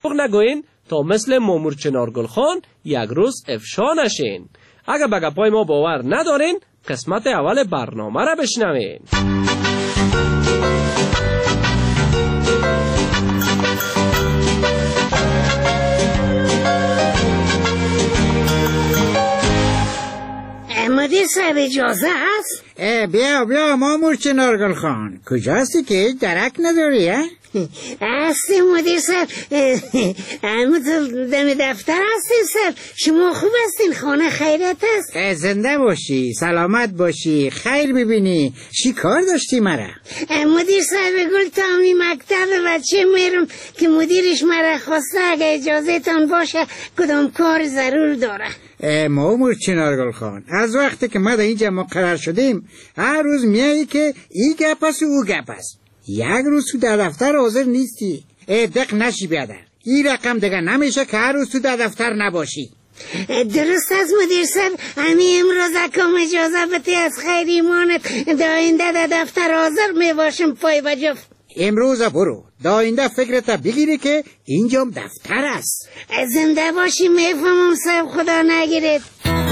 نگوین تا مثل مامور چنارگل خان یک روز افشا نشین. اگر به گپای ما باور ندارین قسمت اول برنامه را بشنوین. مدیر صاحب اجازه هست؟ بیا مامور چنارگل خان، کجاستی که هیچ درک نداری؟ هستی مدیر صاحب، دم دفتر هستیم صاحب. شما خوب هستین؟ خانه خیرت است؟ زنده باشی، سلامت باشی، خیر ببینی. چی کار داشتی مرا؟ مدیر صاحب گل تامی مکتب بچه میرم که مدیرش مرا خواسته اگه اجازه تان باشه کدام کار ضرور داره. مامور چنارگل خان، از وقتی که ما در اینجا مقرر شدیم هر روز میایی که این گپ است و او گپ است. یک روز تو در دفتر حاضر نیستی. دق نشی بیادر، این رقم دیگه نمیشه که هر روز تو در دفتر نباشی. درست است مدیر صاحب، همین امروز اکم اجازه بده از خیر ایمانت داینده در دفتر حاضر میباشم پای بجفت. امروز برو، داینده فکرت بگیری که اینجام دفتر است. زنده باشی. میفهمم صاحب، خدا نگیرد.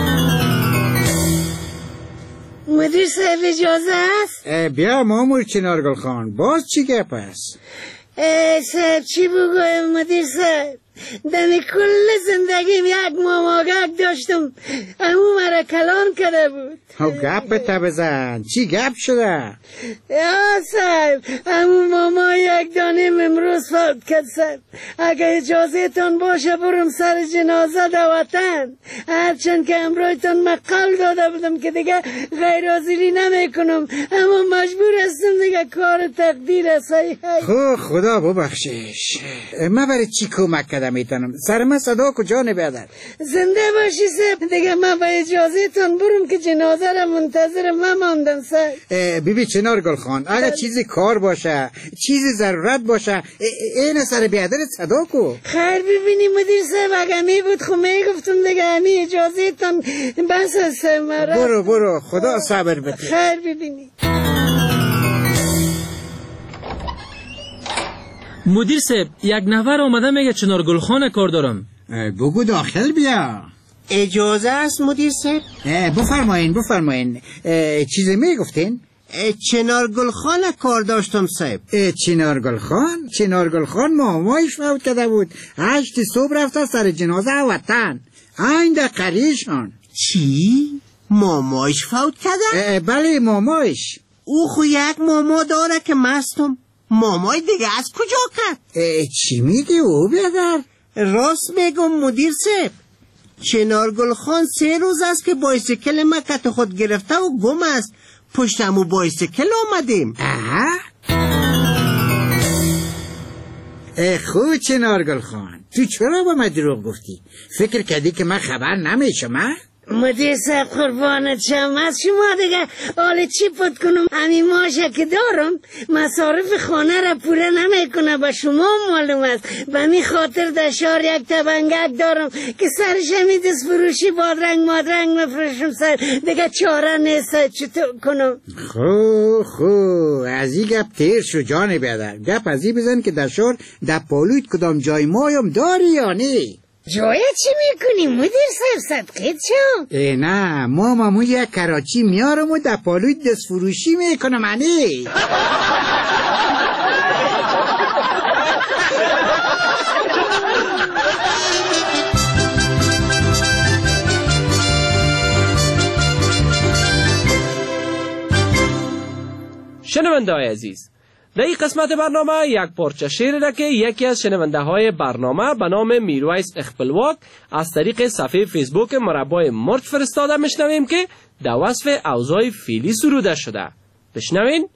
مدیر صاحب اجازه است؟ بیا مامور چنارگل خان، باز چی گپ است؟ صاحب چی بگویم مدیر صاحب؟ دمی کل زندگیم یک ماماگک داشتم، امو مرا کلان کرده بود. گپ تا بزن، چی گپ شده؟ یا صاحب، امو ماما یک دانیم امروز فوت کرد صاحب. اگه اجازه تان باشه برم سر جنازه در وطن، هرچند که امرویتان مقال داده بودم که دیگه غیر حاضری نمی کنم، اما مجبور هستم دیگه، کار تقدیر است. خدا ببخشش، من برای چی کمک کردم میتونم؟ سر من صدا کجا نبیادر؟ زنده باشی صاحب، دیگه من با اجازه تان برم که جنازه را منتظر من ماندم صاحب. بیبی چنارگل خان، اگر چیزی کار باشه، چیزی ضرورت باشه، این سر بیادر صدا کو. خیر ببینی مدیر صاحب، اگه می بود خو میگفتم دیگه، همی اجازه تان بس است مرا. برو خدا صبر بده. خیر ببینی. مدیر صاحب، یک نفر آمده میگه چنارگل خان کار دارم. بگو داخل بیا. اجازه است مدیر صاحب؟ بفرمایین. چیزی میگفتین؟ چنارگل خان کار داشتم صاحب. چنارگل خان مامایش فوت کرده بود، 8 صبح رفته سر جنازه وطن، این دقیقیشان. چی؟ مامایش فوت کرده؟ بله مامایش. او خو یک ماما داره که مستم، مامای دیگه از کجا کرد؟ چی میگی او بیادر؟ راست میگم مدیر صاحب، چنارگل خان 3 روز است که بایسیکل ما کت خود گرفته و گم است، پشتمو بایسیکل آمدیم. خوب چنارگل خان، تو چرا با من دروغ گفتی؟ فکر کردی که من خبر نمیشم؟ مدیر صاحب قربانت شم، از شما دیگه حال چی پد کنم؟ همین ماشه که دارم مصارف خانه را پوره نمی کنه، به شما معلوم است. به می خاطر در شهر یک تبنگک دارم که سرش همی دست فروشی بادرنگ مادرنگ مفروشم سر، دیگه چاره نیست. چطور کنم؟ خو از این گپ تیر شو جان بیادر. گپ از این بزن که در شهر در پالویت کدام جای مایم داری یا نه؟ جای چی میکنی مدیر صاحب؟ صدقیت شم. نه، ما مامو یک کراچی میارم و در پالوی دست فروشی میکنم. انی شنونده های عزیز، در این قسمت برنامه یک پارچه شعر را که یکی از شنونده های برنامه به نام میرویس اخپلواک از طریق صفحه فیسبوک مربع مرچ فرستاده میشنویم که در وصف اوضاع فعلی سروده شده. بشنوین.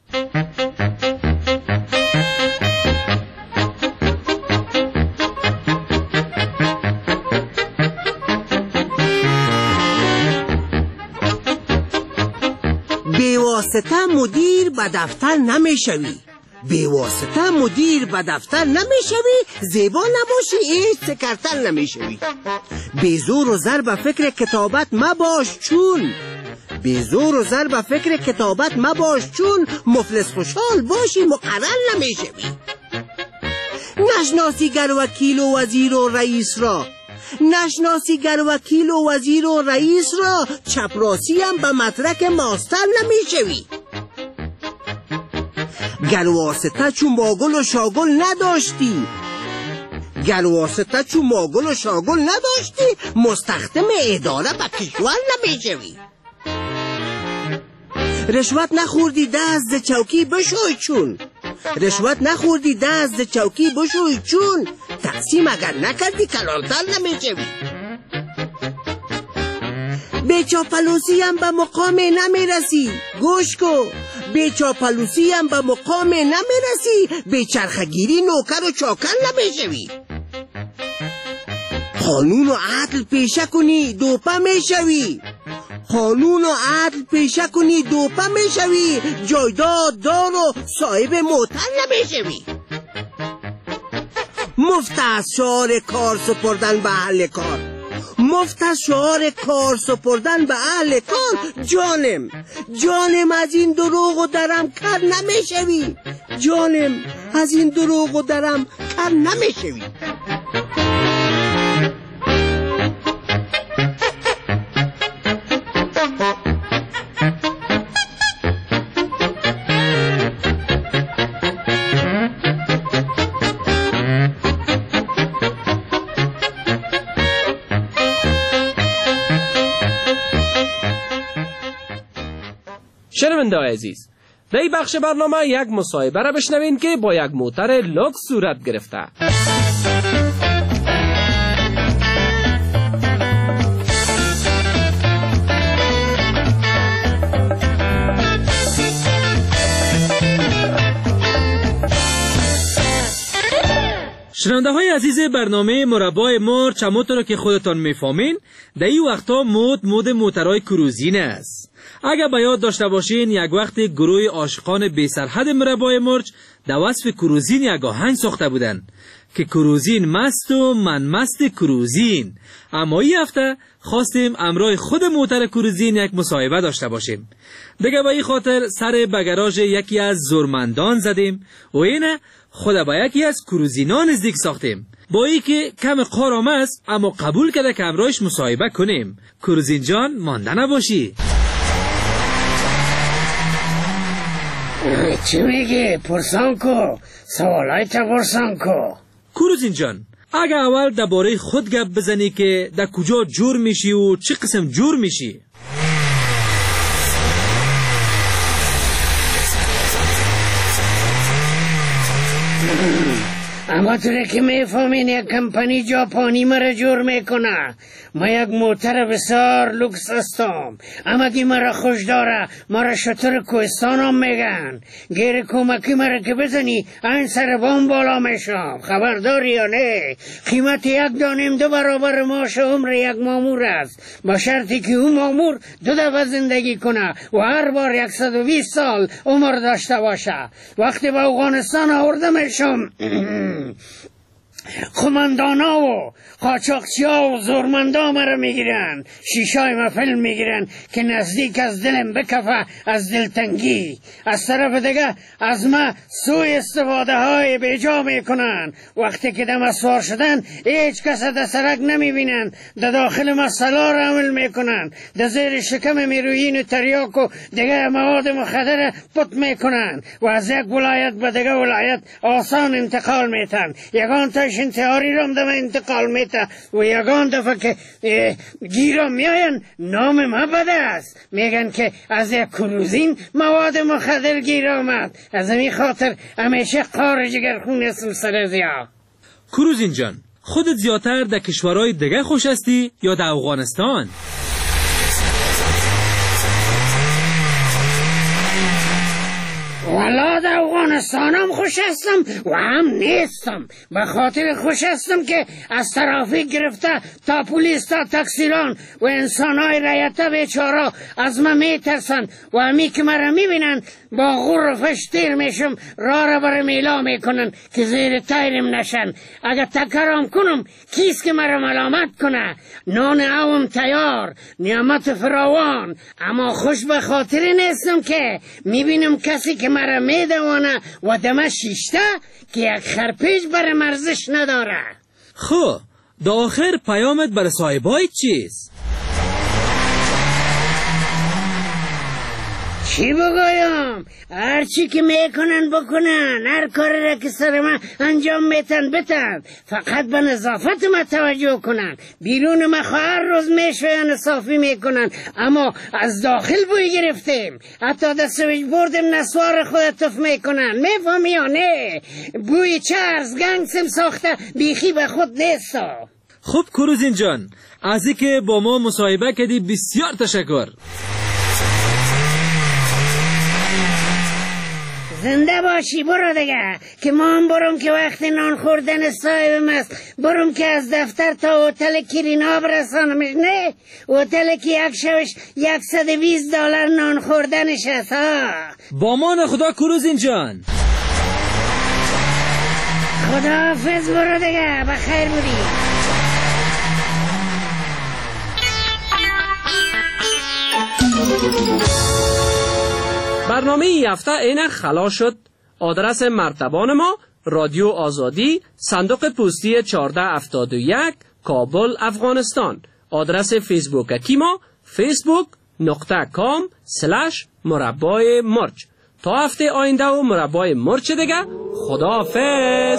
بیواسطه مدیر به دفتر نمیشوی، بیواسطه مدیر به دفتر نمیشوی، زیبا نباشی هیچ سکرتر نمیشوی. بیزور و زر به فکر کتابت مباش چون، بیزور و زر به فکر کتابت مباش چون، مفلس خوشحال باشی مقرر نمیشوی. نشناسی گر وکیل و وزیر و رئیس را، نشناسی گر وکیل و وزیر و رئیس را، چپراسی هم به مدرک ماستر نمیشوی. گر واسطه چون ماگل و شاگل نداشتی، گر واسطه چون ماگل و شاگل نداشتی، مستخدم اداره به کشور نمیشوی. رشوت نخوردی دست چوکی بشوی چون، رشوت نخوردی دست چوکی بشوی چون، تقسیم اگر نکردی کلانتر نمیشوی. به چاپلوسی هم به مقام نمیرسی، گوش کو، به چاپلوسی هم به مقام نمیرسی، به چرخگیری نوکر و چاکر نمیشوی. قانون و عدل پیشه کنی دوپه میشوی، قانون و عدل پیشه کنی دوپه میشوی، جایداد دار و صاحب موتر نمیشوی. مفت از شعار کار سپردن به اهل کار، مفت از شعار کار سپردن به اهل کار، جانم از این دروغ و درم کر نمیشوی، جانم از این دروغ و درم کر نمیشوی. شنونده عزیز، در این بخش برنامه یک مصاحبه را بشنوین که با یک موتر لوکس صورت گرفته. شنونده های عزیز برنامه مربای مرچ، همونطور رو که خودتان میفهمین در این وقتا مود موترهای کروزین است. اگر به یاد داشته باشین یک وقت گروه عاشقان بی سرحد مربای مرچ در وصف کروزین یک آهنگ ساخته بودن که کروزین مست و من مست کروزین. اما این هفته خواستیم امرای خود موتر کروزین یک مصاحبه داشته باشیم. دیگه به این خاطر سر به گراژ یکی از زورمندان زدیم و اینه خود به یکی از کروزینان نزدیک ساختیم. با ای که کم قارام است اما قبول کرده که امرایش مصاحبه کنیم. کروزین جان مانده نباشی. چی میگی؟ پرسان کو، سوالای تا پرسان کو. کروزین جان، اگه اول درباره خود گپ بزنی که در کجا جور میشی و چه قسم جور میشی؟ اما توره که میفهمین یک کمپانی ژاپنی مرا جور میکنه. ما یک موتر بسیار لوکس هستم، اما که مرا خوش داره، مرا شتر کوهستان هم میگن. گیر کمکی مرا که بزنی این سر بام بالا میشم، خبرداری یا نه؟ قیمت یک دانیم دو برابر معاش عمر یک مامور است، با شرطی که اون مامور 2 دفعه زندگی کنه و هر بار 120 سال عمر داشته باشه. وقتی به افغانستان آورده میشم قماندانا و قاچاقچیا و زورمندا مرا میگیرن، شیشای ما فیلم میگیرن که نزدیک از دلم بکفه از دلتنگی. از طرف دیگه از ما سوء استفاده های بیجا میکنن. وقتی که دم اسوار شدن هیچ کس در سرک نمیبینن، در داخل ما سلار عمل میکنن، در زیر شکم میروین و تریاک و دیگه مواد مخدر پت میکنن و از یک ولایت به دیگه ولایت آسان انتقال میتن. یگان تاش انتحاری رام دم انتقال میته و یگان دفعه که گیرم میاین نام ما بده است، میگن که از یک کروزین مواد مخدر گیر آمد. از این خاطر همیشه قار جگرخون سلسله زیا. کروزین جان، خودت زیادتر در کشورهای دیگه خوش هستی یا در افغانستان؟ والا در افغانستانم خوش هستم و هم نیستم. به خاطر خوش هستم که از ترافیک گرفته تا پلیس تا تکسیران و انسانهای رعیته بیچاره از من میترسن و همی که مرا میبینن با غور و فش تیر میشم، راه را بر میلا میکنن که زیر تیرم نشن. اگر تکرام کنم کیست که مرا ملامت کنه؟ نان اوم تیار، نعمت فراوان، اما خوش به خاطر نیستم که میبینم کسی که مرا میده دوانه و دمه 6 که یک خرپیش بر مرزش نداره. خب دا آخر پیامت بر صاحبای چیست؟ چی بگویم؟ هر چی که میکنن بکنن، هر کاری را که سر من انجام میتن بتن، فقط به نظافت من توجه کنن. بیرون من هر روز میشوین صافی میکنن، اما از داخل بوی گرفتیم. حتی در سویچ بردم نسوار خود تف میکنن. میفهمی یا نه؟ بوی چرز گنگسم ساخته بیخی به خود نیستا. خب کروزین جان، از اینکه با ما مصاحبه کردی بسیار تشکر. زنده باشی. برو دیگه که ما هم برم که وقت نان خوردن صاحبم است. برم که از دفتر تا هتل کرینا برسانمش. نه هتل که یک شبش $120 نان خوردنش است ها. با مان خدا کروزین جان. خداحافظ. برو دیگه بخیر بودی. برنامه ای هفته اینک خلاص شد. آدرس مرتبان ما رادیو آزادی، صندوق پستی 1471 کابل افغانستان. آدرس فیسبوکی ما facebook.com/مربای مرچ. تا هفته آینده و مربای مرچ دیگه. خداحافظ.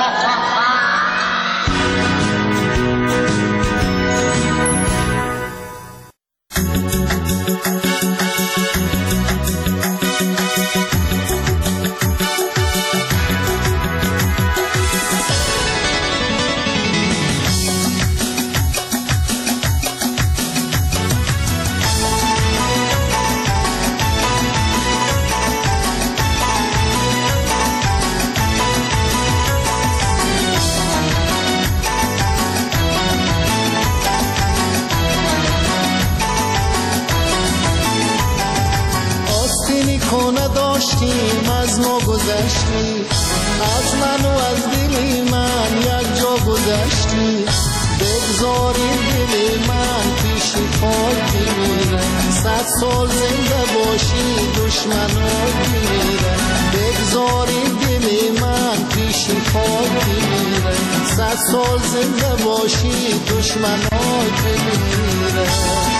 داشتیم از ما گذشتی، از من و از دلی من یک جا گذشتی. بگذاریم دلی من پیشی پاکی میره، 100 سال زنده باشی دشمنات میره. بگذاریم دلی من پیشی پاکی میره، 100 سال زنده باشی دشمنات میره.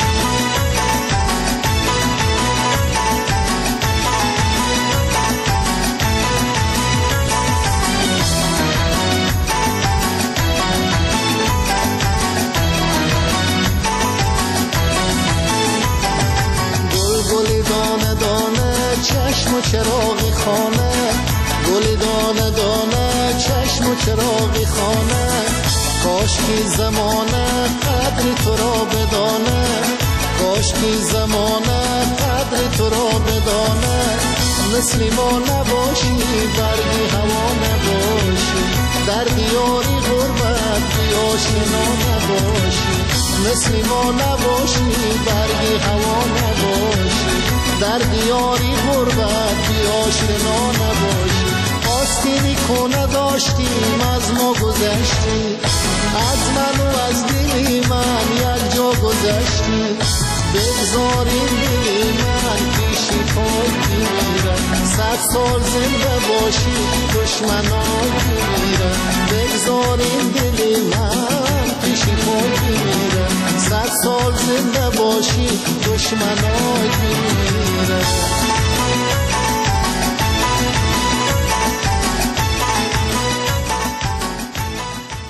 چشم و چراغی خانه، گل دانه دانه چشم و چراغی خانه. کاش کی زمانه قدر تو را بدانه، کاش کی زمانه قدر تو را بدانه. مثل ما نباشی برگی هوا نباشی، در دیاری غربت بیاشنا نباشی. مثل ما نباشی برگی هوا نباشی، در دیاری غربت بیاشنا نباشی. آستینی کنه داشتیم از ما گذشتی، از من و از دلی من یک جا گذشتی. بگذاریم دلی من پیشی پاکی میره، 100 سال زنده باشی دشمنات میره. بگذاریم